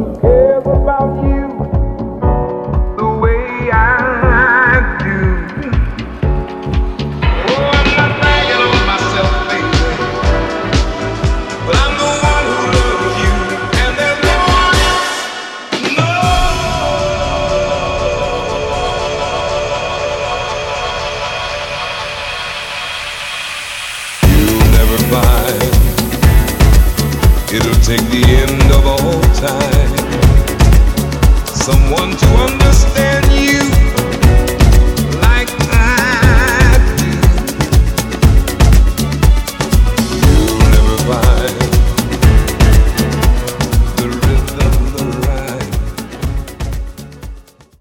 cares about you the way I do. Oh, I'm not bragging on myself, baby, but I'm the one who loves you, and there's no one else. No. You'll never find it'll take the end of all time someone to understand